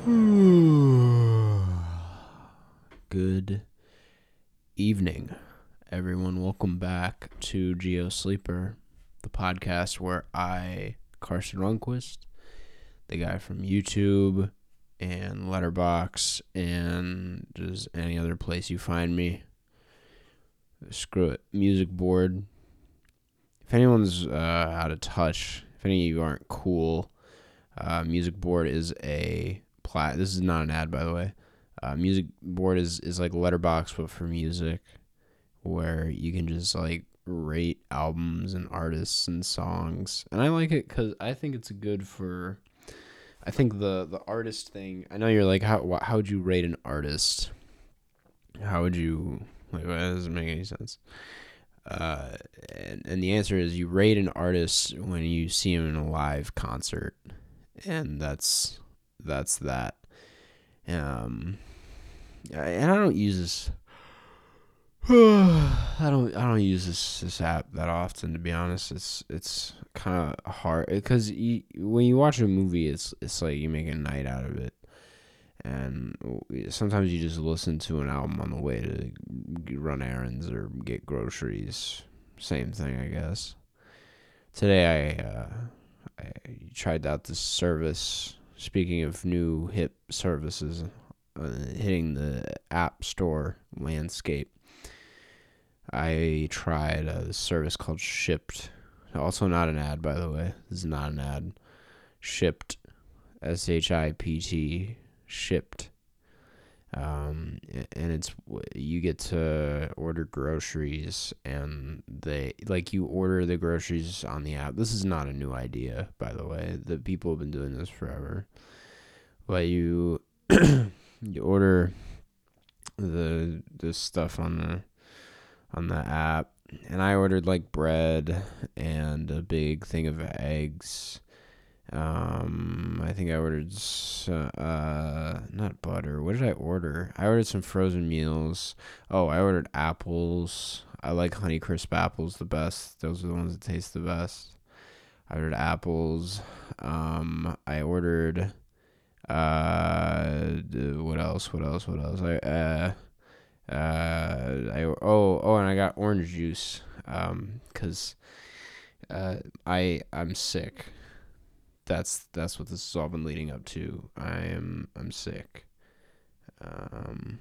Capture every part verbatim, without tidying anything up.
Good evening, everyone. Welcome back to Geo Sleeper, the podcast where I, Carson Runquist, the guy from YouTube and Letterboxd and just any other place you find me, screw it, music board. If anyone's uh, out of touch, if any of you aren't cool, uh, music board is a plat. This is not an ad, by the way. Uh, music board is, is like Letterboxd, but for music, where you can just like rate albums and artists and songs. And I like it because I think it's good for. I think the the artist thing. I know you're like, how how would you rate an artist? How would you like? Well, that doesn't make any sense. Uh, and and the answer is you rate an artist when you see him in a live concert, and that's that's that. Um, and I don't use this. I don't. I don't use this this app that often, to be honest. It's it's kind of hard because you, when you watch a movie, it's it's like you make a night out of it, and sometimes you just listen to an album on the way to run errands or get groceries. Same thing, I guess. Today I uh, I tried out this service. Speaking of new hip services, uh, hitting the App Store landscape, I tried a service called Shipt. Also not an ad, by the way. This is not an ad. Shipt, S H I P T, Shipt. Um, and it's, you get to order groceries, and they, like, you order the groceries on the app. This is not a new idea, by the way. The people have been doing this forever. But you, you order the this stuff on the on the app, and I ordered like bread and a big thing of eggs. Um, I think I ordered uh not butter. What did I order? I ordered some frozen meals. Oh, I ordered apples. I like Honeycrisp apples the best. Those are the ones that taste the best. I ordered apples. Um, I ordered uh what else? What else? What else? I uh. Uh, I oh oh, and I got orange juice, um, cause, uh, I I'm sick. That's that's what this has all been leading up to. I am I'm sick. Um,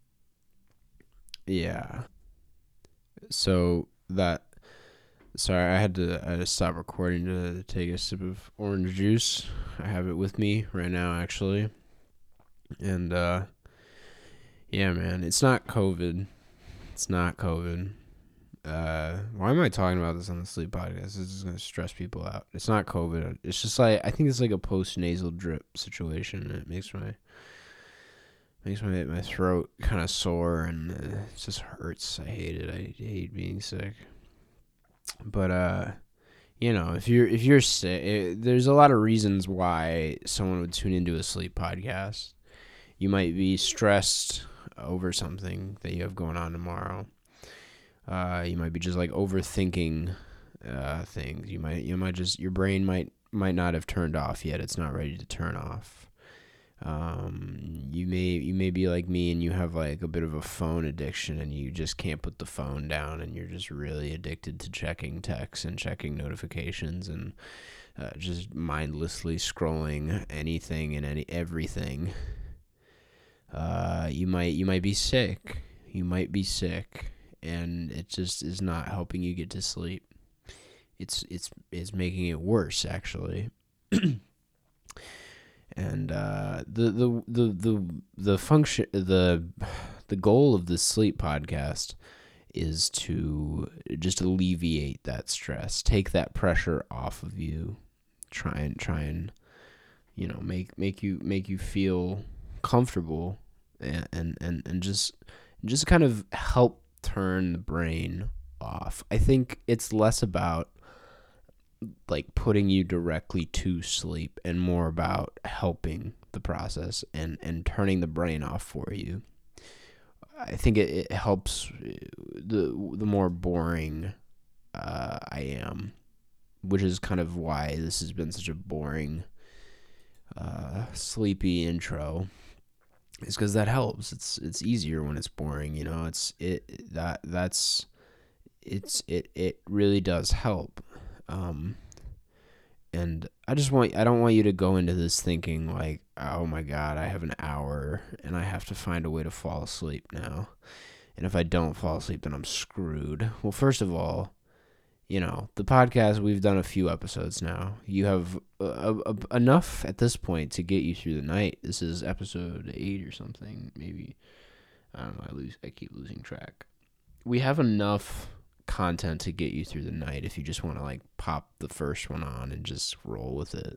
yeah. So that sorry, I had to I had to stop recording to take a sip of orange juice. I have it with me right now, actually, and uh, yeah, man, it's not COVID. It's not COVID. Uh, why am I talking about this on the sleep podcast? This is gonna stress people out. It's not COVID. It's just like I think it's like a post nasal drip situation. It makes my makes my my throat kind of sore, and uh, it just hurts. I hate it. I hate being sick. But uh, you know, if you're if you're sick, it, there's a lot of reasons why someone would tune into a sleep podcast. You might be stressed over something that you have going on tomorrow. Uh, you might be just like overthinking uh, things. You might you might just your brain might might not have turned off yet. It's not ready to turn off. Um, you may you may be like me and you have like a bit of a phone addiction, and you just can't put the phone down, and you're just really addicted to checking texts and checking notifications and uh, just mindlessly scrolling anything and any everything. Uh, you might you might be sick. You might be sick. And it just is not helping you get to sleep. It's it's it's making it worse, actually. And uh, the, the the the the function the the goal of the sleep podcast is to just alleviate that stress, take that pressure off of you, try and try and you know make make you make you feel comfortable, and and and, and just just kind of help turn the brain off. I think it's less about like putting you directly to sleep and more about helping the process and, and turning the brain off for you. I think it, it helps the the more boring uh, I am, which is kind of why this has been such a boring uh, sleepy intro is because that helps. It's it's easier when it's boring. You know, it's it that that's it's it it really does help. Um, and I just want I don't want you to go into this thinking like, oh my god, I have an hour and I have to find a way to fall asleep now. And if I don't fall asleep, then I'm screwed. Well, first of all, you know, the podcast, we've done a few episodes now. You have uh, uh, enough at this point to get you through the night. This is episode eight or something, maybe. I don't know. I lose. I keep losing track. We have enough content to get you through the night if you just want to like pop the first one on and just roll with it.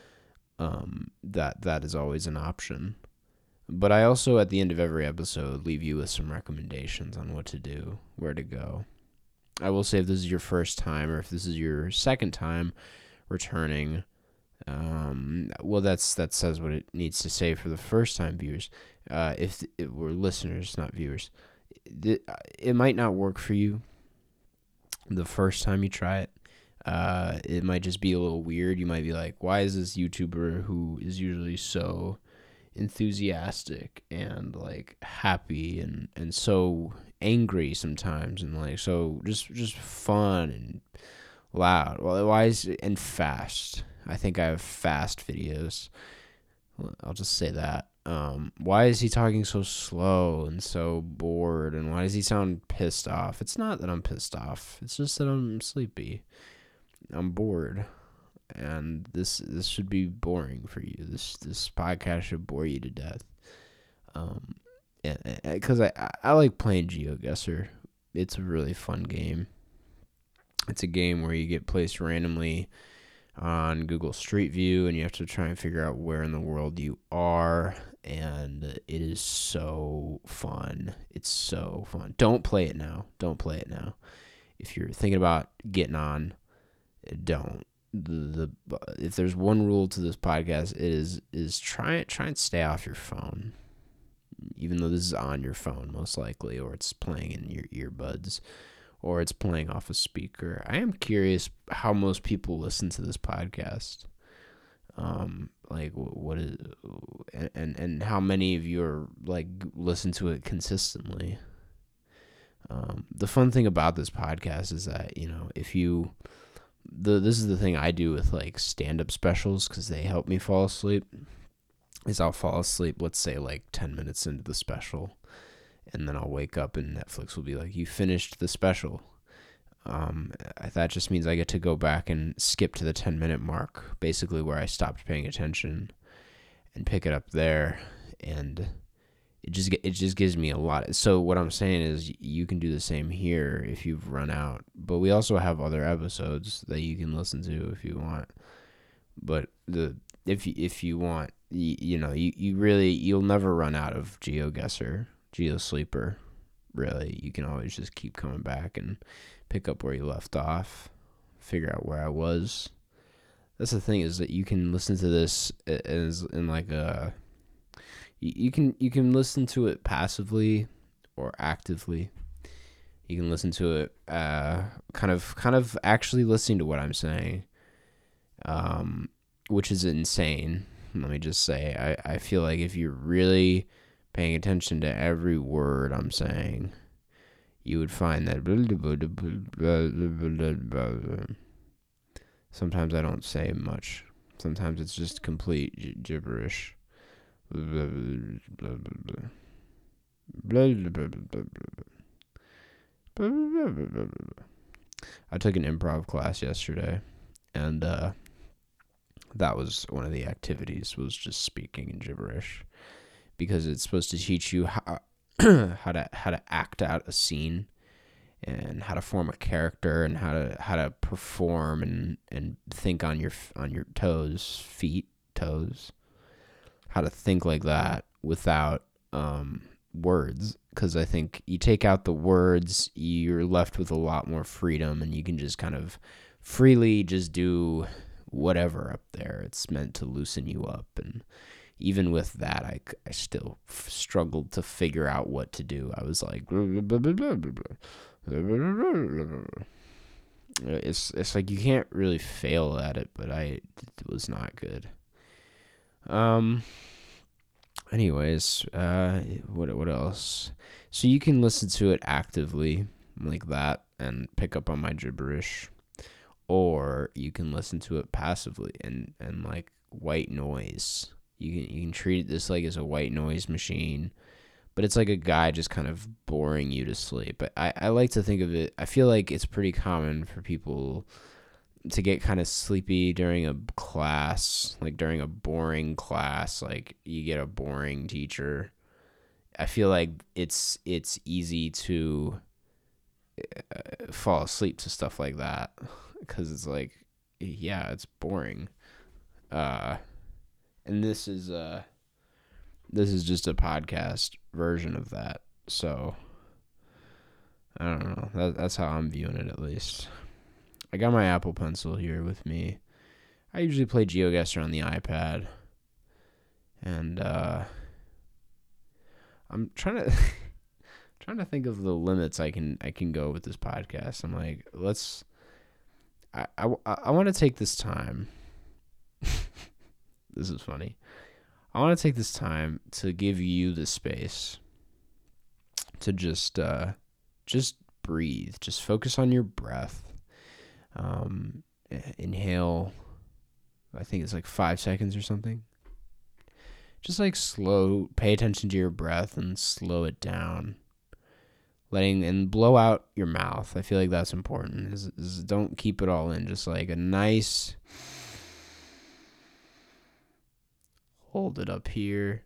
Um, that that is always an option. But I also, at the end of every episode, leave you with some recommendations on what to do, where to go. I will say if this is your first time or if this is your second time returning, um, well, that's that says what it needs to say for the first time viewers. Uh, if it were listeners, not viewers, it, it might not work for you the first time you try it. Uh, it might just be a little weird. You might be like, why is this YouTuber who is usually so enthusiastic and like happy and, and so angry sometimes and like so just just fun and loud. Well, why is it, and fast? I think I have fast videos. I'll just say that. Um, why is he talking so slow and so bored? And why does he sound pissed off? It's not that I'm pissed off. It's just that I'm sleepy. I'm bored. And this this should be boring for you. This this podcast should bore you to death. Um, because I, I I like playing GeoGuessr. It's a really fun game. It's a game where you get placed randomly on Google Street View, and you have to try and figure out where in the world you are. And it is so fun. It's so fun. Don't play it now. Don't play it now. If you're thinking about getting on, don't. The, the if there's one rule to this podcast, it is is try try and stay off your phone, even though this is on your phone most likely, or it's playing in your earbuds, or it's playing off a speaker. I am curious how most people listen to this podcast. Um, like what is and and how many of you are like listen to it consistently. Um, the fun thing about this podcast is that, you know, if you The this is the thing I do with like stand-up specials because they help me fall asleep. Is I'll fall asleep, let's say like ten minutes into the special, and then I'll wake up and Netflix will be like, "You finished the special." Um, that just means I get to go back and skip to the ten minute mark, basically where I stopped paying attention, and pick it up there, and it just it just gives me a lot. So what I'm saying is you can do the same here if you've run out. But we also have other episodes that you can listen to if you want. But the if you, if you want, you, you know, you, you really you'll never run out of GeoGuessr, GeoSleeper. Really, you can always just keep coming back and pick up where you left off, figure out where I was. That's the thing, is that you can listen to this as in like a You can you can listen to it passively or actively. You can listen to it uh, kind of kind of actually listening to what I'm saying, um, which is insane. Let me just say, I, I feel like if you're really paying attention to every word I'm saying, you would find that sometimes I don't say much. Sometimes it's just complete g- gibberish. Blah, blah, blah, blah, blah, blah, blah, blah. I took an improv class yesterday, and uh, that was one of the activities, was just speaking in gibberish, because it's supposed to teach you how how to how to act out a scene, and how to form a character, and how to how to perform and, and think on your on your toes, feet, toes. How to think like that without um, words, because I think you take out the words, you're left with a lot more freedom, and you can just kind of freely just do whatever up there. It's meant to loosen you up, and even with that, I, I still f- struggled to figure out what to do. I was like, it's it's like you can't really fail at it, but I it was not good. Um. Anyways, uh, what what else? So you can listen to it actively like that and pick up on my gibberish, or you can listen to it passively and and like white noise. You can you can treat this like as a white noise machine, but it's like a guy just kind of boring you to sleep. But I, I like to think of it. I feel like it's pretty common for people to get kind of sleepy during a class, like during a boring class, like you get a boring teacher. I feel like it's it's easy to uh, fall asleep to stuff like that because it's like, yeah, it's boring. Uh, and this is uh this is just a podcast version of that. So I don't know. That, that's how I'm viewing it, at least. I got my Apple Pencil here with me. I usually play GeoGuessr on the iPad, and uh, I'm trying to trying to think of the limits I can I can go with this podcast. I'm like, let's. I I, I want to take this time. This is funny. I want to take this time to give you the space to just uh, just breathe. Just focus on your breath. Um, inhale. I think it's like five seconds or something. Just like slow, pay attention to your breath and slow it down. Letting and blow out your mouth. I feel like that's important. Is, is don't keep it all in. Just like a nice, hold it up here.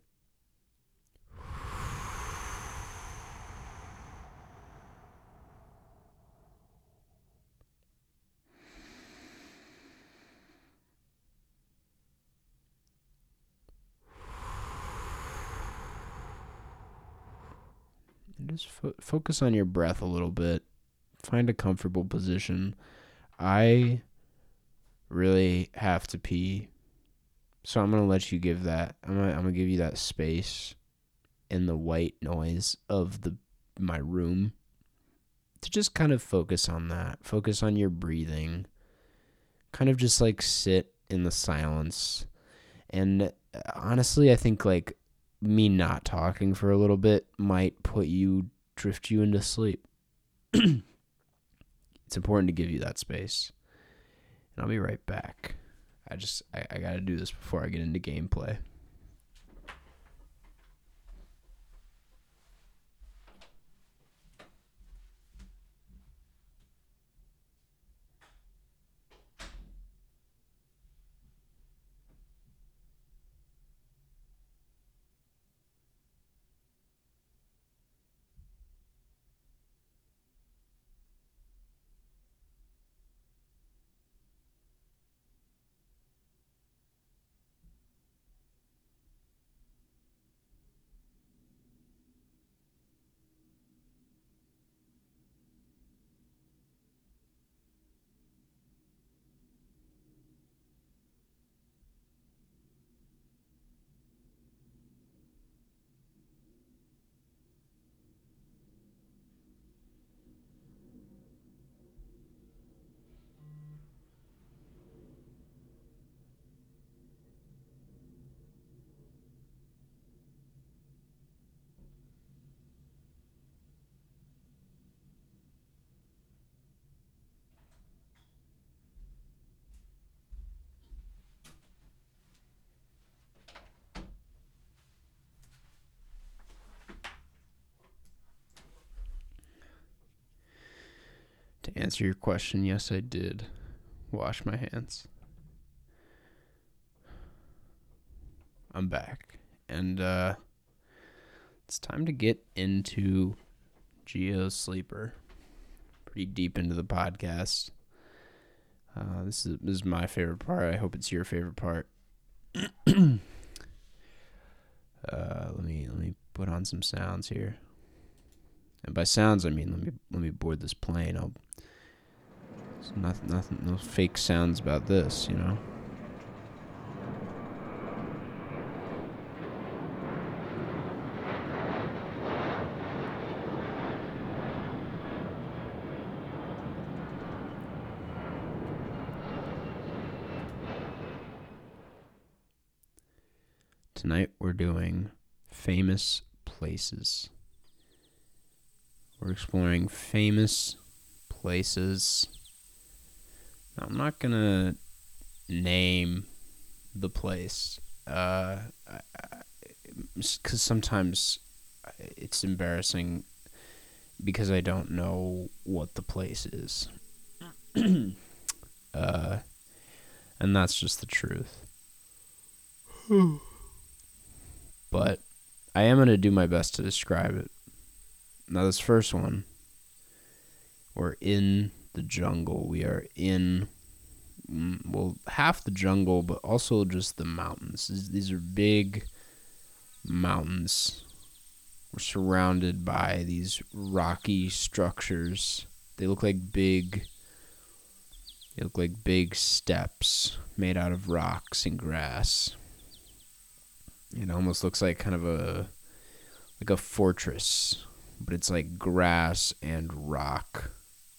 And just fo- focus on your breath a little bit. Find a comfortable position. I really have to pee, so I'm gonna let you give that. I'm gonna I'm gonna give you that space in the white noise of the my room to just kind of focus on that. Focus on your breathing. Kind of just like sit in the silence. And honestly, I think like me not talking for a little bit might put you drift you into sleep. It's important to give you that space. And I'll be right back. I just I, I gotta do this before I get into gameplay. To answer your question, yes, I did wash my hands. I'm back. And uh, it's time to get into Geo Sleeper. Pretty deep into the podcast. Uh, this is this is my favorite part. I hope it's your favorite part. uh, let me let me put on some sounds here. And by sounds, I mean let me let me board this plane. I'll nothing nothing no fake sounds about this, you know. Tonight we're doing famous places. We're exploring famous places. Now, I'm not gonna name the place, uh, because sometimes it's embarrassing because I don't know what the place is. uh, and that's just the truth. But I am going to do my best to describe it. Now, this first one, we're in the jungle. We are in, well, half the jungle, but also just the mountains. These are big mountains. We're surrounded by these rocky structures. They look like big, they look like big steps made out of rocks and grass. It almost looks like kind of a, like a fortress, but it's like grass and rock.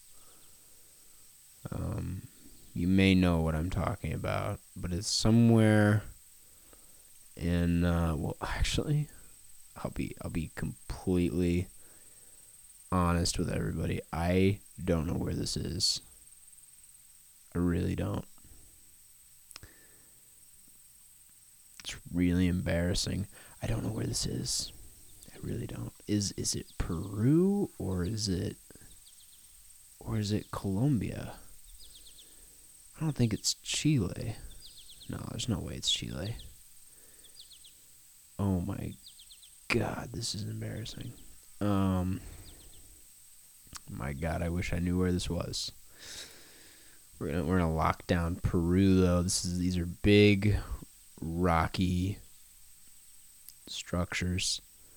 Um, you may know what I'm talking about, but it's somewhere in, uh, well, actually, I'll be, I'll be completely honest with everybody. I don't know where this is. I really don't. It's really embarrassing. I don't know where this is. I really don't. Is is it Peru or is it or is it Colombia? I don't think it's Chile. No, there's no way it's Chile. Oh my God, this is embarrassing. Um my God, I wish I knew where this was. We're gonna we're gonna lock down Peru though. This is these are big rocky structures,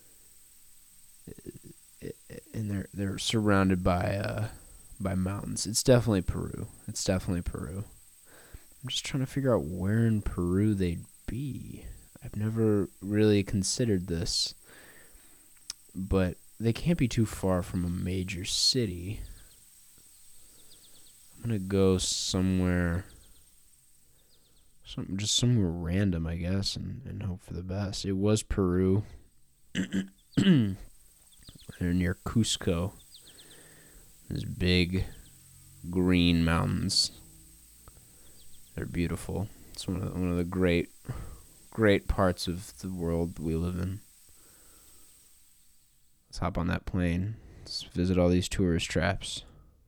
and they're they're surrounded by uh by mountains. It's definitely Peru. It's definitely Peru. I'm just trying to figure out where in Peru they'd be. I've never really considered this, but they can't be too far from a major city. I'm gonna go somewhere. Some, just somewhere random, I guess, and, and hope for the best. It was Peru. They're near Cusco. These big green mountains. They're beautiful. It's one of the, one of the great, great parts of the world we live in. Let's hop on that plane. Let's visit all these tourist traps.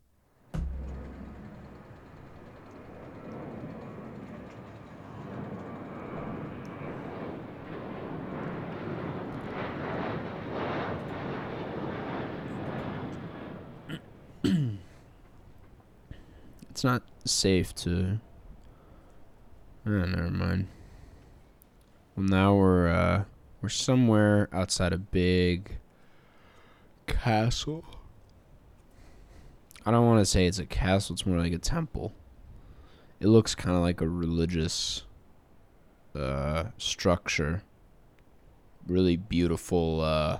It's not safe to... Oh, never mind. Well, now we're, uh, we're somewhere outside a big castle. I don't want to say it's a castle. It's more like a temple. It looks kind of like a religious uh, structure. Really beautiful. Uh,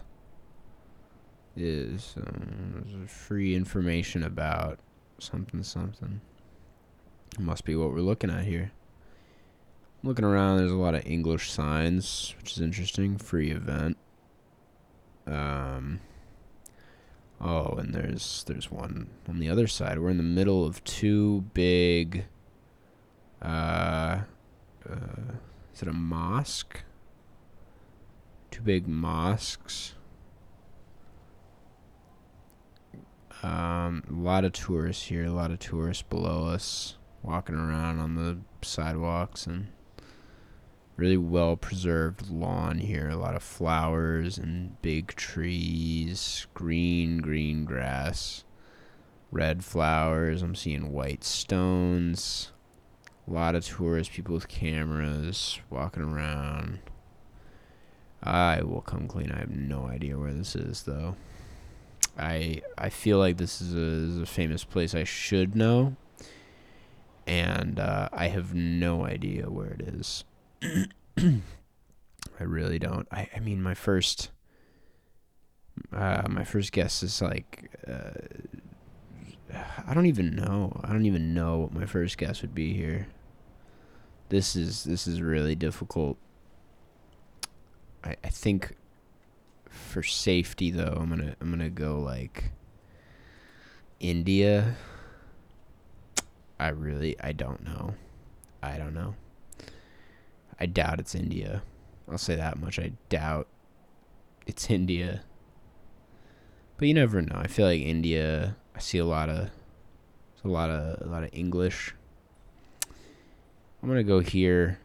is um, free information about something something. It must be what we're looking at here. Looking around, there's a lot of English signs, which is interesting. Free event. Um. Oh, and there's there's one on the other side. We're in the middle of two big. Uh, uh, is it a mosque? Two big mosques. Um, a lot of tourists here. A lot of tourists below us, walking around on the sidewalks, and really well preserved lawn here. A lot of flowers and big trees, green, green grass, red flowers. I'm seeing white stones. A lot of tourists, people with cameras walking around. I will come clean. I have no idea where this is, though. I I feel like this is a, is a famous place I should know, and uh, I have no idea where it is. I really don't. I, I mean, my first uh, my first guess is like uh, I don't even know. I don't even know what my first guess would be here. This is this is really difficult. I, I think for safety though, I'm gonna I'm gonna go like India. I really I don't know. I don't know. I doubt it's India. I'll say that much. I doubt it's India. But you never know. I feel like India. I see a lot of, a lot of, a lot of English. I'm gonna go here.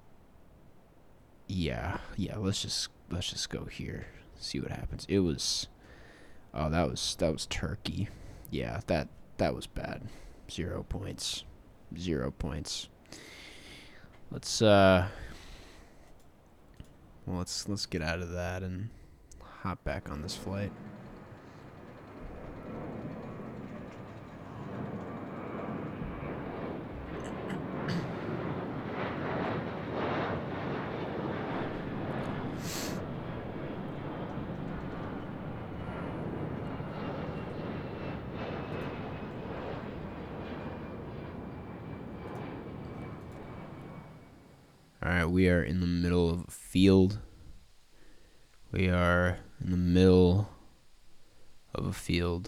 Yeah, yeah. Let's just let's just go here. See what happens. It was, oh, that was that was Turkey. Yeah, that that was bad. Zero points. Zero points. Let's uh. Well, let's let's get out of that and hop back on this flight. All right, we are in the middle of a field. We are in the middle of a field.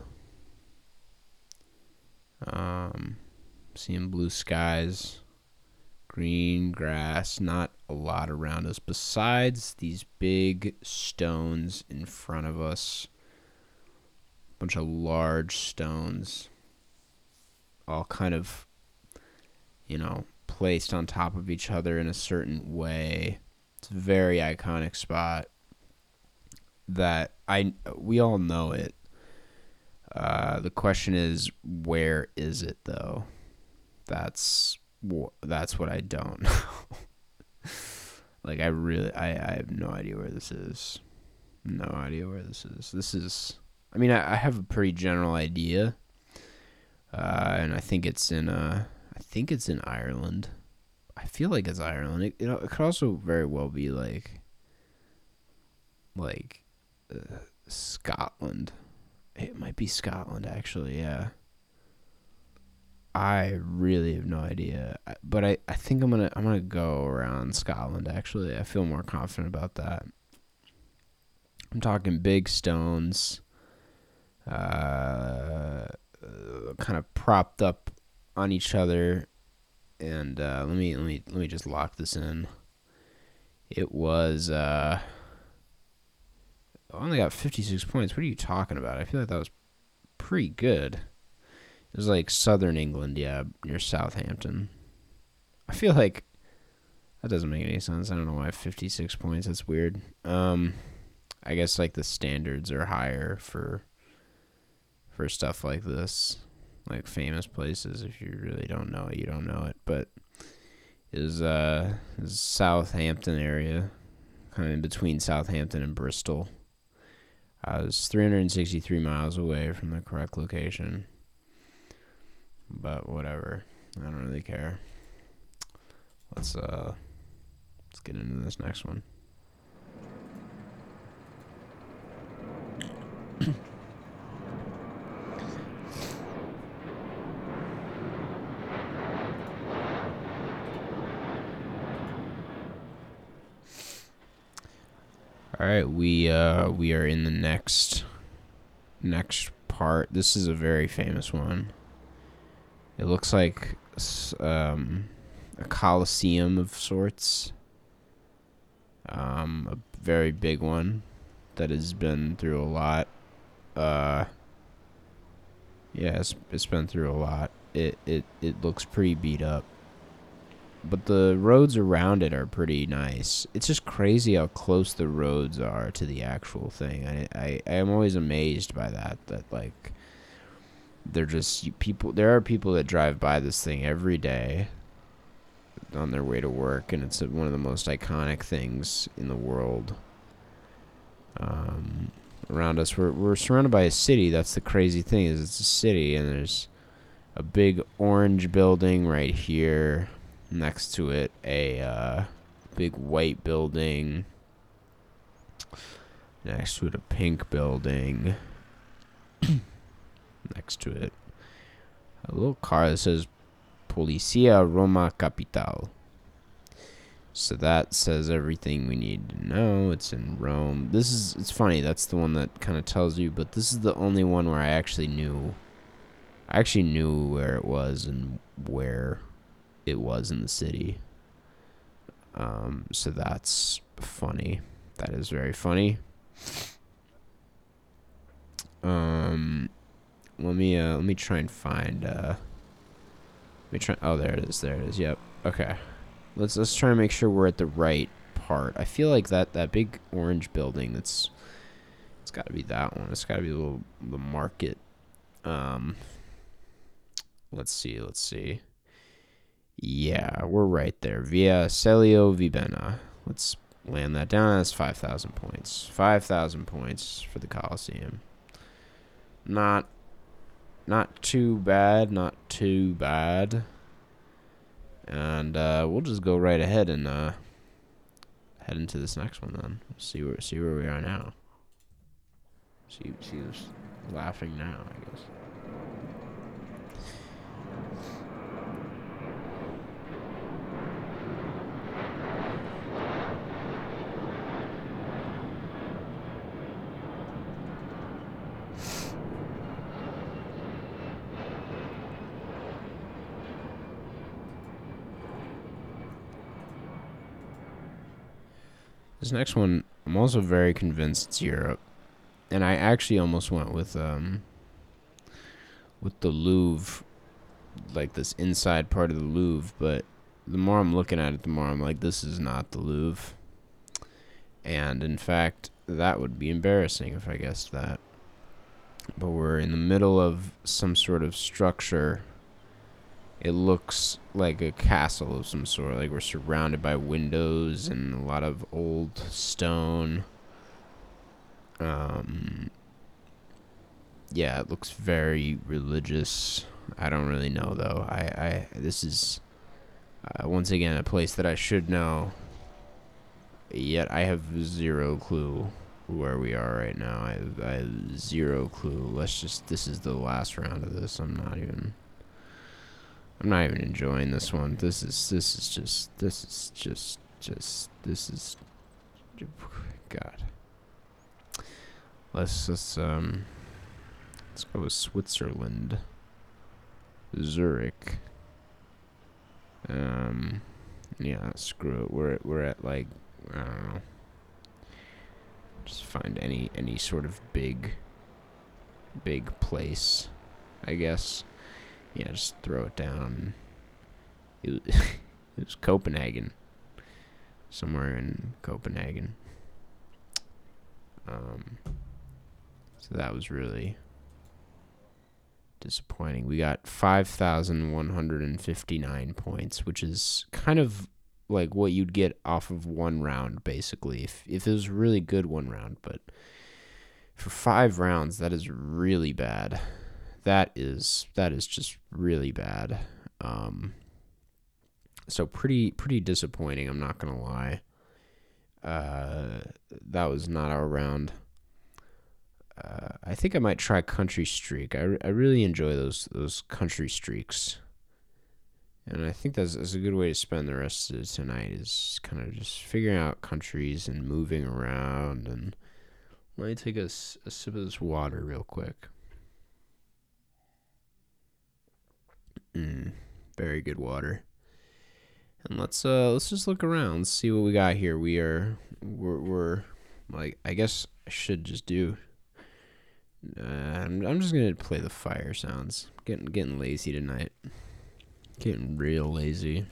Um, seeing blue skies, green grass, not a lot around us besides these big stones in front of us. A bunch of large stones, all kind of, you know, placed on top of each other in a certain way. It's a very iconic spot that I we all know it. Uh, the question is, where is it though? That's that's what I don't know. Like I really I, I have no idea where this is. No idea where this is. This is I mean I, I have a pretty general idea. Uh, and I think it's in uh I think it's in Ireland. I feel like it's Ireland. It, it, it could also very well be like, like, uh, Scotland. It might be Scotland, actually. Yeah. I really have no idea, but I, I think I'm gonna I'm gonna go around Scotland. Actually, I feel more confident about that. I'm talking big stones, uh, kind of propped up on each other. And uh, let me let me let me just lock this in. It was uh, I only got fifty-six points. What are you talking about? I feel like that was pretty good. It was like southern England, yeah, near Southampton. I feel like that doesn't make any sense. I don't know why fifty-six points. That's weird. Um, I guess like the standards are higher for for stuff like this. Like famous places. If you really don't know it, you don't know it. But it was uh, it was Southampton area, kind of in between Southampton and Bristol. I was three hundred sixty-three miles away from the correct location. But whatever, I don't really care. Let's uh, let's get into this next one. All right, we uh we are in the next next part. This is a very famous one. It looks like um a coliseum of sorts. Um, a very big one that has been through a lot. Uh, yeah, it's, it's been through a lot. It it it looks pretty beat up. But the roads around it are pretty nice. It's just crazy how close the roads are to the actual thing. I I, I am always amazed by that. That like, they're just people. There are people that drive by this thing every day on their way to work, and it's one of the most iconic things in the world. Um, around us, we're we're surrounded by a city. That's the crazy thing, is it's a city, and there's a big orange building right here. Next to it, a uh, big white building. Next to it, a pink building. Next to it, a little car that says Policia Roma Capital. So that says everything we need to know. It's in Rome. This is, it's funny, that's the one that kind of tells you, but this is the only one where I actually knew, I actually knew where it was and where it was in the city. Um, so that's funny. That is very funny. Um, let me, uh, let me try and find, uh, let me try, oh, there it is, there it is, yep, okay. Let's let's try and make sure we're at the right part. I feel like that, that big orange building, that's, it's got to be that one. It's got to be the little, the market. Um, let's see, let's see. Yeah, we're right there. Via Celio Vibena. Let's land that down. That's five thousand points. five thousand points for the Colosseum. Not, not too bad. Not too bad. And uh, we'll just go right ahead and uh, head into this next one then. See where see where we are now. See see who's laughing now, I guess. This next one, I'm also very convinced it's Europe, and I actually almost went with um with the Louvre, like this inside part of the Louvre. But the more I'm looking at it, the more I'm like, this is not the Louvre. And in fact, that would be embarrassing if I guessed that. But we're in the middle of some sort of structure. It looks like a castle of some sort. Like we're surrounded by windows and a lot of old stone. Um, yeah, it looks very religious. I don't really know though. I, I this is uh, once again a place that I should know. Yet I have zero clue where we are right now. I have, I have zero clue. Let's just. This is the last round of this. I'm not even. I'm not even enjoying this one. This is this is just this is just just this is God. Let's let's um let's go with Switzerland. Zurich. Um yeah, screw it. We're we're at like I don't know. Just find any any sort of big big place, I guess. Yeah, just throw it down. It was, it was Copenhagen. Somewhere in Copenhagen. Um, so that was really disappointing. We got five thousand one hundred fifty-nine points, which is kind of like what you'd get off of one round, basically. If, if it was really good one round. But for five rounds, that is really bad. That is that is just really bad. Um, so pretty pretty disappointing. I'm not gonna lie. Uh, that was not our round. Uh, I think I might try Country Streak. I, I really enjoy those those country streaks, and I think that's, that's a good way to spend the rest of tonight. Is kind of just figuring out countries and moving around. And let me take a, a sip of this water real quick. Mm, very good water. And let's uh let's just look around, see what we got here. We are we're we're like I guess I should just do. Uh, I'm I'm just gonna play the fire sounds. Getting getting lazy tonight. Getting real lazy.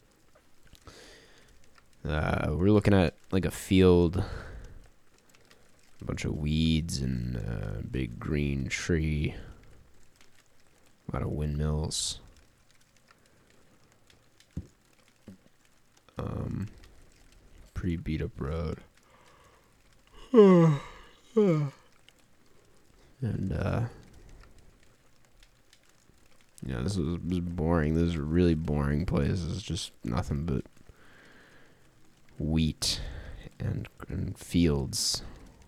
Uh, we're looking at like a field, a bunch of weeds and a big green tree. A lot of windmills. Um, pretty beat up road. And, uh, you know, this was, was boring. This is a really boring place. It's just nothing but wheat and, and fields.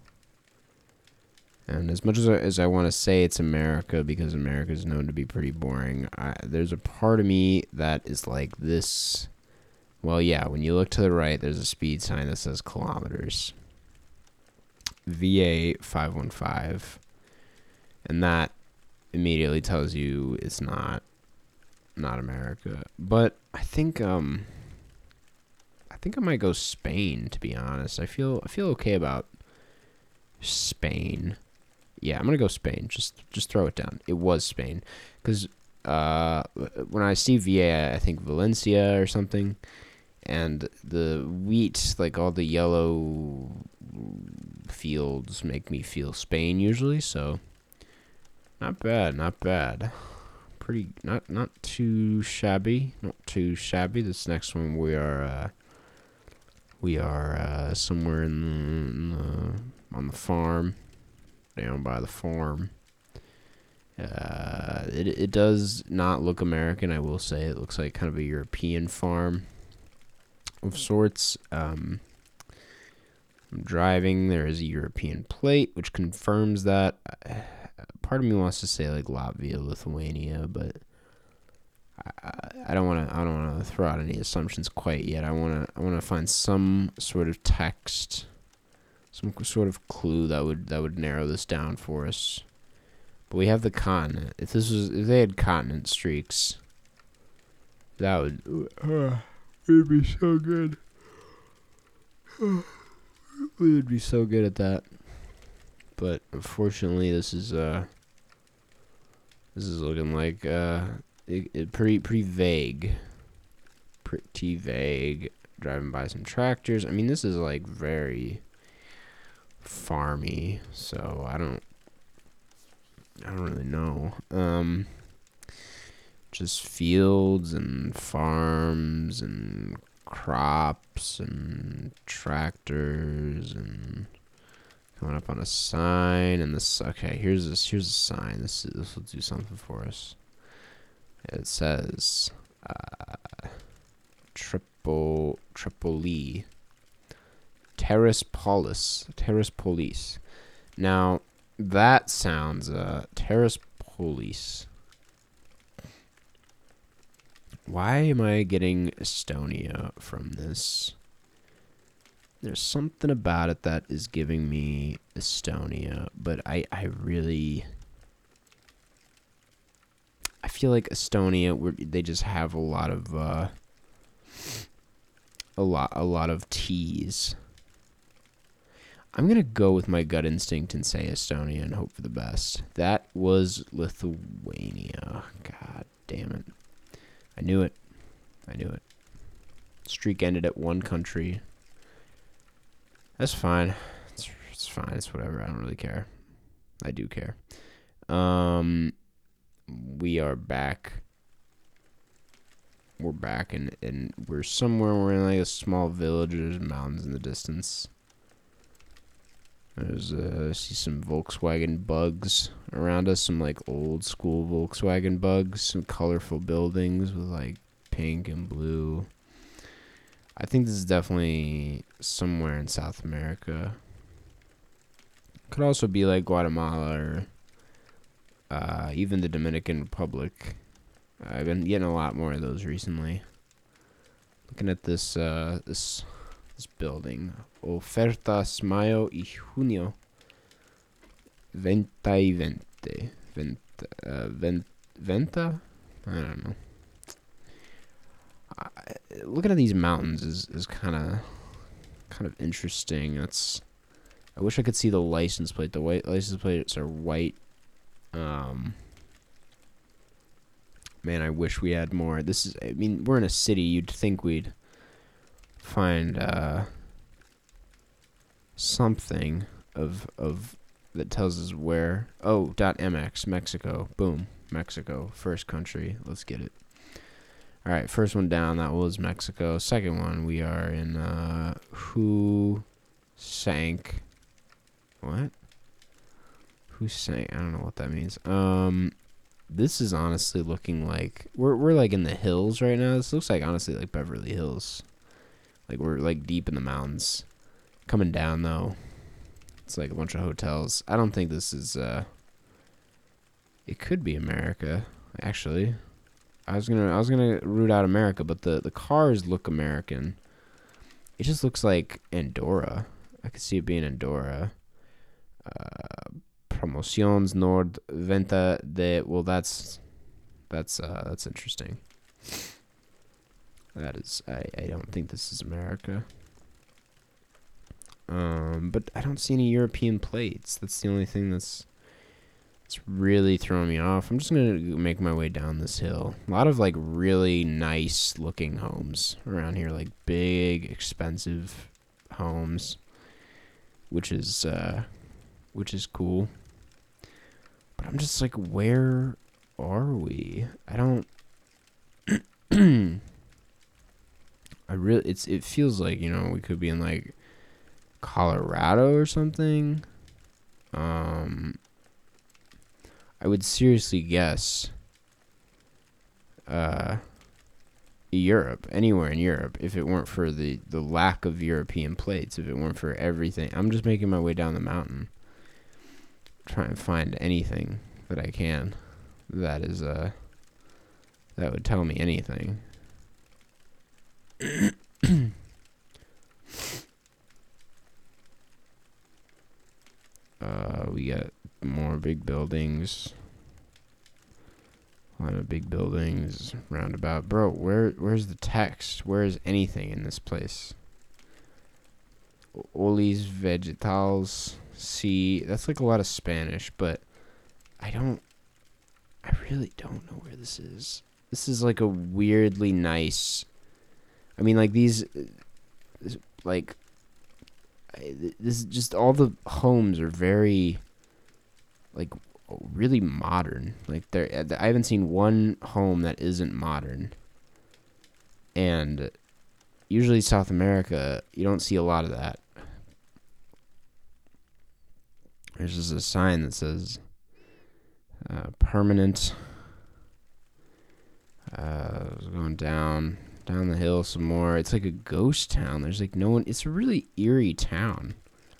And as much as I, as I want to say it's America, because America is known to be pretty boring, I, there's a part of me that is like, this Well, yeah, when you look to the right, there's a speed sign that says kilometers. V A five one five. And that immediately tells you it's not not America. But I think um I think I might go Spain, to be honest. I feel I feel okay about Spain. Yeah, I'm gonna go Spain. Just just throw it down. It was Spain, because uh, when I see V A, I think Valencia or something, and the wheat, like all the yellow fields, make me feel Spain usually. So not bad, not bad. Pretty not not too shabby, not too shabby. This next one we are uh, we are uh, somewhere in the, in the on the farm. Down by the farm. Uh, it it does not look American, I will say. It looks like kind of a European farm of sorts. Um, I'm driving. There is a European plate, which confirms that. Uh, part of me wants to say like Latvia, Lithuania, but I, I don't want to. I don't want to throw out any assumptions quite yet. I want to. I want to find some sort of text. Some sort of clue that would that would narrow this down for us. But we have the continent. If this was, if they had continent streaks, that would uh, we'd be so good. We would be so good at that. But unfortunately, this is uh, this is looking like uh, it, it pretty pretty vague. Pretty vague. Driving by some tractors. I mean, this is like very farmy, so I don't I don't really know. Um just fields and farms and crops and tractors and coming up on a sign, and this okay, here's this here's a sign. This this will do something for us. It says uh Triple Tripoli. Terraspolis. Terraspolis. Now, that sounds, uh, Terraspolis. Why am I getting Estonia from this? There's something about it that is giving me Estonia, but I, I really... I feel like Estonia, where they just have a lot of, uh... A lot, a lot of T's. I'm going to go with my gut instinct and say Estonia and hope for the best. That was Lithuania. God damn it. I knew it. I knew it. Streak ended at one country. That's fine. It's, it's fine. It's whatever. I don't really care. I do care. Um, we are back. We're back, and, and we're somewhere. We're in like a small village. There's mountains in the distance. There's uh, I see some Volkswagen bugs around us, some like old school Volkswagen bugs, some colorful buildings with like pink and blue. I think this is definitely somewhere in South America. Could also be like Guatemala or uh, even the Dominican Republic. I've been getting a lot more of those recently. Looking at this uh, this this building. Ofertas Mayo y Junio. Venta y veinte. Venta. Uh, vent, venta? I don't know. I, looking at these mountains is, is kind of kind of interesting. It's. I wish I could see the license plate. The white license plates are white. Um. Man, I wish we had more. This is. I mean, we're in a city. You'd think we'd find uh, something of of that tells us where. Oh, .mx, Mexico. Boom, Mexico. First country. Let's get it. All right, first one down. That was Mexico. Second one, we are in uh, who sank. What? Who sank? I don't know what that means. Um. This is honestly looking like we're we're like in the hills right now. This looks like honestly like Beverly Hills. Like we're like deep in the mountains. Coming down though. It's like a bunch of hotels. I don't think this is uh it could be America, actually. I was gonna I was gonna root out America, but the the cars look American. It just looks like Andorra. I could see it being Andorra. Uh, Promociones Nord Venta de. Well, that's that's uh, that's interesting. That is. I I don't think this is America. Um, but I don't see any European plates. That's the only thing that's it's really throwing me off. I'm just gonna make my way down this hill. A lot of like really nice looking homes around here, like big, expensive homes, which is uh, which is cool. But I'm just like, where are we? I don't. I really, it's it feels like, you know, we could be in like Colorado or something. Um, I would seriously guess uh, Europe, anywhere in Europe, if it weren't for the, the lack of European plates, if it weren't for everything. I'm just making my way down the mountain, trying to find anything that I can that is uh that would tell me anything. uh, we got more big buildings. A lot of big buildings, roundabout. Bro, where where's the text? Where is anything in this place? Olis vegetales. See, that's like a lot of Spanish, but I don't. I really don't know where this is. This is like a weirdly nice. I mean, like these, like, this is just all the homes are very, like, really modern. Like, there, I haven't seen one home that isn't modern. And usually South America, you don't see a lot of that. There's just a sign that says uh, permanent. Uh, going down. Down the hill some more. It's like a ghost town. There's like no one. It's a really eerie town.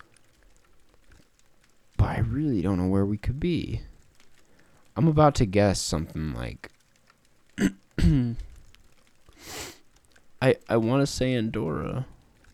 But I really don't know where we could be. I'm about to guess something like... I I want to say Andorra.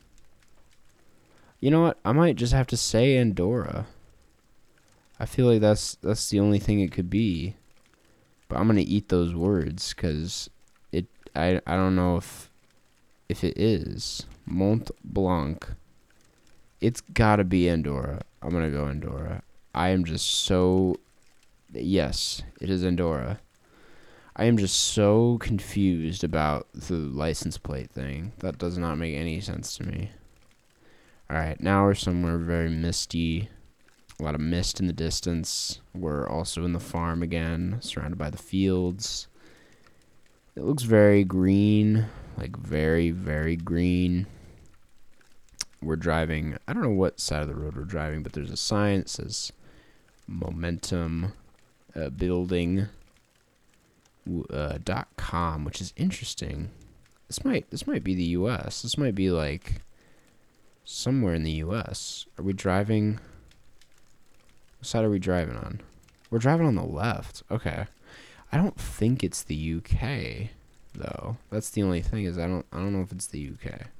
You know what? I might just have to say Andorra. I feel like that's that's the only thing it could be. But I'm going to eat those words because... I, I don't know if if it is Mont Blanc. It's gotta be Andorra. I'm gonna go Andorra. I am just so yes, it is Andorra. I am just so confused about the license plate thing. That does not make any sense to me. Alright, now we're somewhere very misty. A lot of mist in the distance. We're also in the farm again, surrounded by the fields. It looks very green, like very, very green. We're driving, I don't know what side of the road we're driving, but there's a sign that says Momentum uh, Building uh, dot com, which is interesting. This might this might be the U S. This might be like somewhere in the U S. Are we driving? What side are we driving on? We're driving on the left. Okay. I don't think it's the U K though. That's the only thing is I don't I don't know if it's the U K.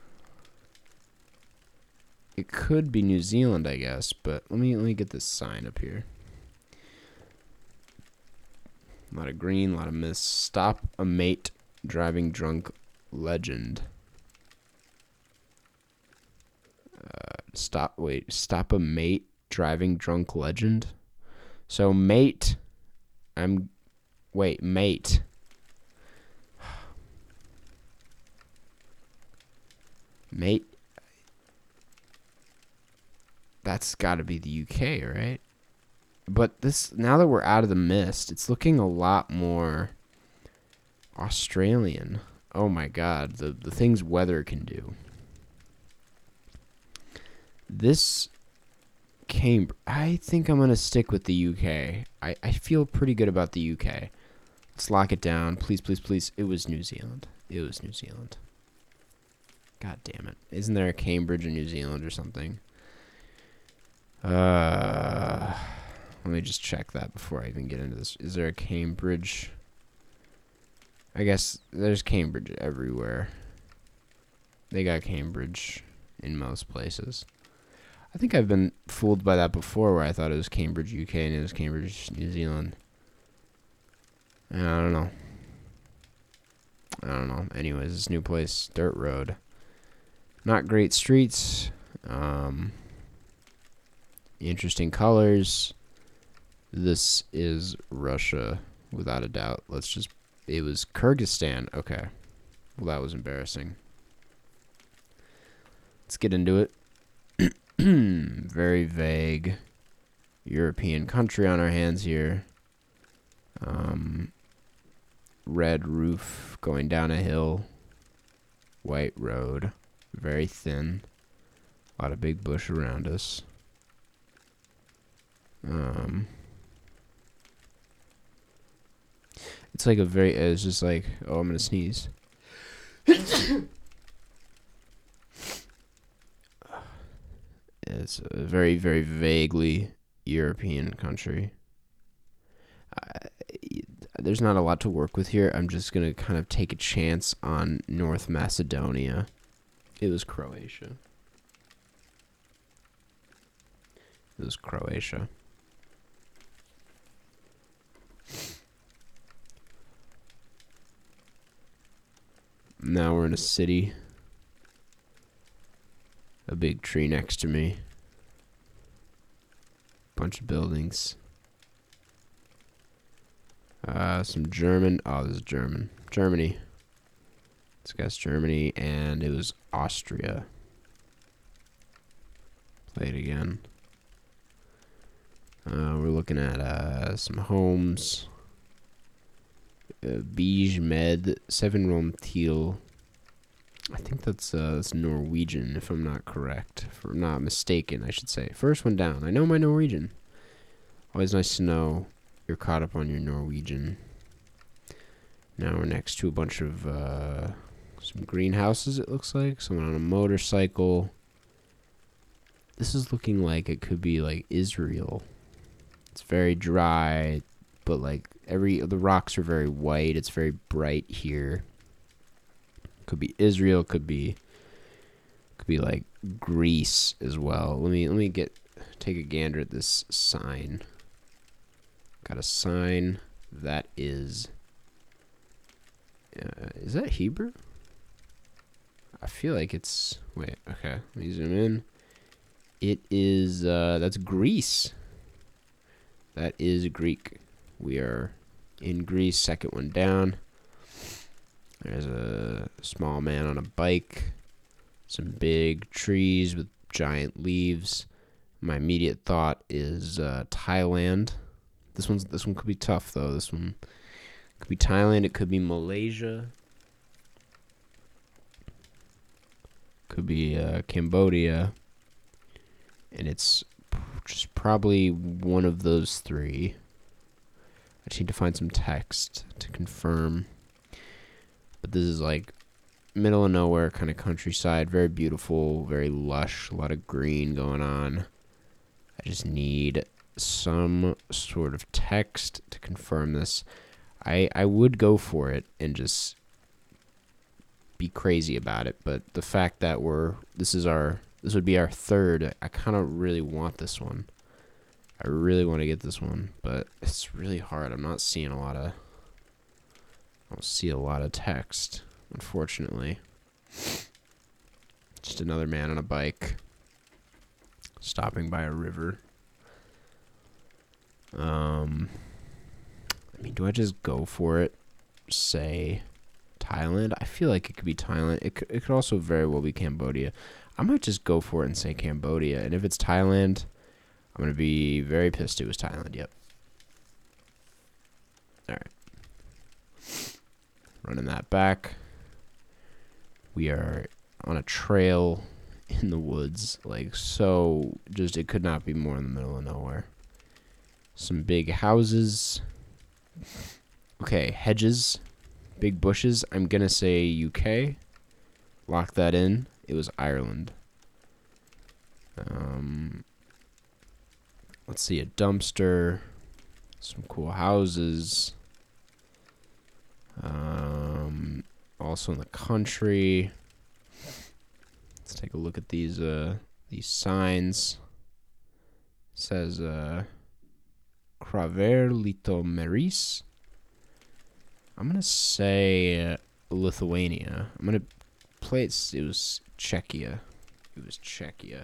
It could be New Zealand, I guess, but let me let me get this sign up here. A lot of green, a lot of mist. Stop a mate driving drunk legend. Uh, stop wait, stop a mate driving drunk legend. So mate I'm Wait, mate. Mate. That's got to be the U K, right? But this now that we're out of the mist, it's looking a lot more Australian. Oh my god, the the things weather can do. This Cambridge. I think I'm going to stick with the U K. I, I feel pretty good about the U K. Let's lock it down. Please, please, please. It was New Zealand. It was New Zealand. God damn it. Isn't there a Cambridge in New Zealand or something? Uh, let me just check that before I even get into this. Is there a Cambridge? I guess there's Cambridge everywhere. They got Cambridge in most places. I think I've been fooled by that before, where I thought it was Cambridge, U K, and it was Cambridge, New Zealand. I don't know. I don't know. Anyways, this new place, dirt road. Not great streets. Um, interesting colors. This is Russia, without a doubt. Let's just... It was Kyrgyzstan. Okay. Well, that was embarrassing. Let's get into it. Very vague European country on our hands here. Um, red roof going down a hill. White road. Very thin. A lot of big bush around us. Um, it's like a very... It's just like... Oh, I'm going to sneeze. It's a very, very vaguely European country. I, there's not a lot to work with here. I'm just going to kind of take a chance on North Macedonia. It was Croatia. It was Croatia. Now we're in a city. A big tree next to me. Bunch of buildings. Uh, some German. Oh, this is German. Germany. This guy's Germany, and it was Austria. Play it again. Uh, we're looking at uh, some homes. Uh, Beige Med, Seven Rom Teal. I think that's uh, that's Norwegian, if I'm not correct. If I'm not mistaken, I should say. First one down. I know my Norwegian. Always nice to know you're caught up on your Norwegian. Now we're next to a bunch of uh, some greenhouses, it looks like. Someone on a motorcycle. This is looking like it could be like Israel. It's very dry, but like every the rocks are very white. It's very bright here. Could be Israel, could be could be like Greece as well. Let me let me get take a gander at this sign. Got a sign that is uh, is that Hebrew? I feel like it's wait, okay. Let me zoom in. It is uh that's Greece. That is Greek. We are in Greece, second one down. There's a small man on a bike. Some big trees with giant leaves. My immediate thought is uh, Thailand. This one's this one could be tough though. This one could be Thailand. It could be Malaysia. Could be uh, Cambodia. And it's just probably one of those three. I just need to find some text to confirm. But this is like middle of nowhere kind of countryside. Very beautiful, very lush, a lot of green going on. I just need some sort of text to confirm this. I I would go for it and just be crazy about it, but the fact that we're this is our this would be our third, I kind of really want this one. I really want to get this one, but it's really hard. I'm not seeing a lot of I don't see a lot of text, unfortunately. Just another man on a bike stopping by a river. Um, I mean, do I just go for it? Say Thailand? I feel like it could be Thailand. It could, it could also very well be Cambodia. I might just go for it and say Cambodia. And if it's Thailand, I'm going to be very pissed it was Thailand. Yep. All right. Running that back. We are on a trail in the woods. Like, so, just, it could not be more in the middle of nowhere. Some big houses. Okay, hedges. Big bushes. I'm going to say U K. Lock that in. It was Ireland. Um, let's see, a dumpster. Some cool houses. Um, also in the country. Let's take a look at these uh these signs. It says uh Craver Litomeris. I'm gonna say uh, Lithuania. I'm gonna play it. It was Czechia. It was Czechia.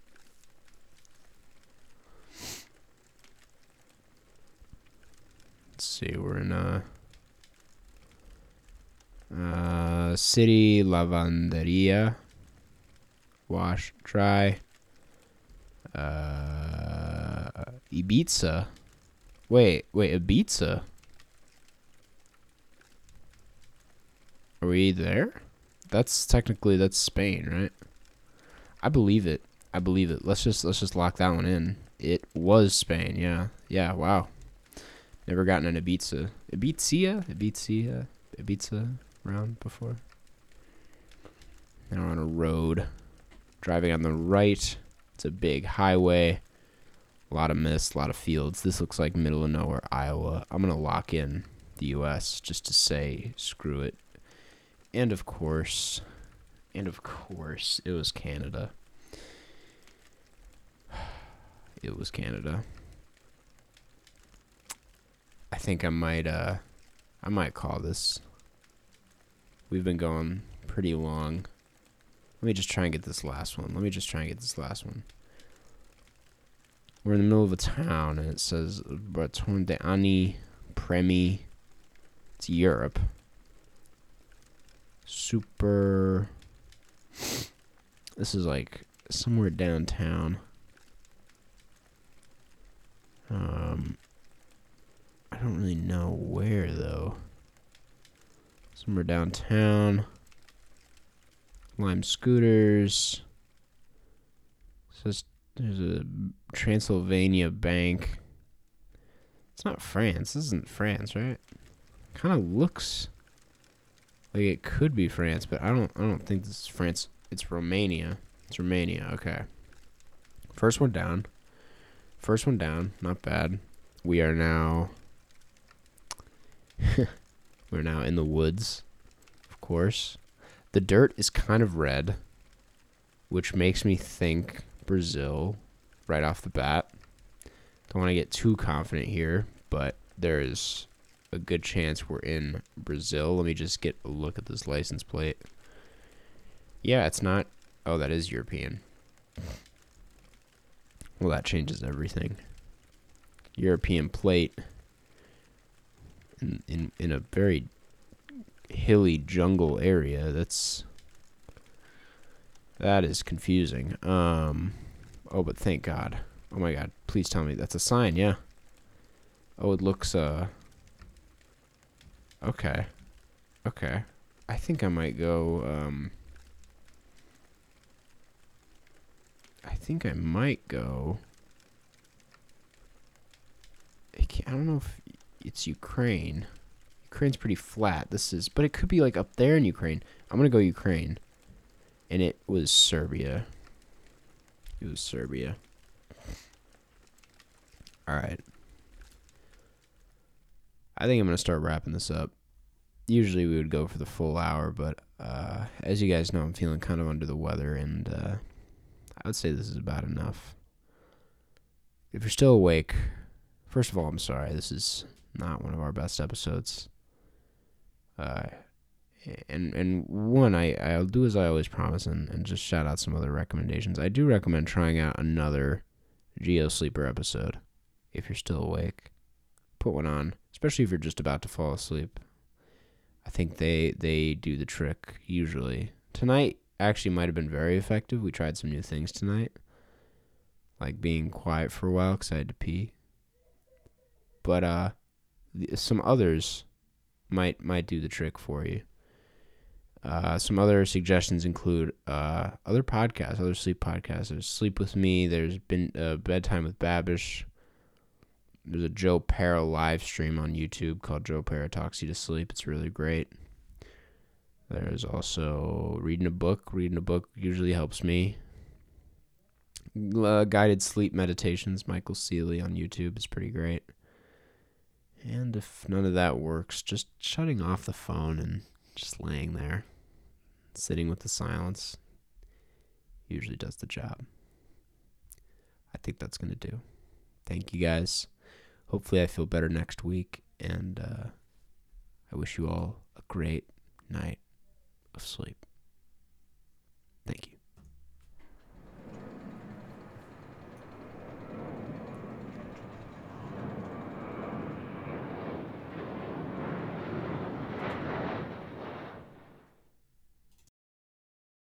Let's see. We're in uh uh city Lavanderia. Wash, dry. Uh, Ibiza. Wait, wait, Ibiza. Are we there? That's technically that's Spain, right? I believe it. I believe it. Let's just let's just lock that one in. It was Spain. Yeah. Yeah. Wow. Never gotten an Ibiza. Ibiza. Ibiza. Ibiza round before. Now we're on a road. Driving on the right. It's a big highway. A lot of mist, a lot of fields. This looks like middle of nowhere, Iowa. I'm going to lock in the U S just to say screw it. And of course, and of course, it was Canada. It was Canada. I think I might, uh, I might call this. We've been going pretty long. Let me just try and get this last one. Let me just try and get this last one. We're in the middle of a town, and it says Breton de Ani Premi. It's Europe. Super. This is like somewhere downtown. Um, I don't really know where though. Somewhere downtown. Lime scooters. Says there's a Transylvania bank. It's not France. This isn't France, right? Kind of looks like it could be France, but I don't. I don't think this is France. It's Romania. It's Romania. Okay. First one down. First one down. Not bad. We are now. We're now in the woods, of course. The dirt is kind of red, which makes me think Brazil right off the bat. Don't want to get too confident here, but there is a good chance we're in Brazil. Let me just get a look at this license plate. Yeah, it's not. Oh, that is European. Well, that changes everything. European plate in in, in a very hilly jungle area. That's that is confusing. Um oh, but thank God. Oh my God, please tell me that's a sign. Yeah. Oh, it looks uh okay. Okay. I think I might go um I think I might go I, can't, I don't know if it's Ukraine. Ukraine's pretty flat. This is, but it could be like up there in Ukraine. I'm gonna go Ukraine, and it was Serbia. It was Serbia. All right. I think I'm gonna start wrapping this up. Usually we would go for the full hour, but uh, as you guys know, I'm feeling kind of under the weather, and uh, I would say this is about enough. If you're still awake, first of all, I'm sorry. This is not one of our best episodes. Uh, and and one, I, I'll do as I always promise and, and just shout out some other recommendations. I do recommend trying out another Geo Sleeper episode. If you're still awake, put one on, especially if you're just about to fall asleep. I think they, they do the trick usually. Tonight actually might have been very effective. We tried some new things tonight, like being quiet for a while because I had to pee. But uh, some others might might do the trick for you. Uh, some other suggestions include uh, other podcasts, other sleep podcasts. There's Sleep With Me. There's been uh, Bedtime with Babish. There's a Joe Para live stream on YouTube called Joe Para Talks You to Sleep. It's really great. There's also reading a book. Reading a book usually helps me. Uh, guided sleep meditations, Michael Seeley on YouTube is pretty great. And if none of that works, just shutting off the phone and just laying there, sitting with the silence, usually does the job. I think that's going to do. Thank you guys. Hopefully I feel better next week, and uh, I wish you all a great night of sleep. Thank you.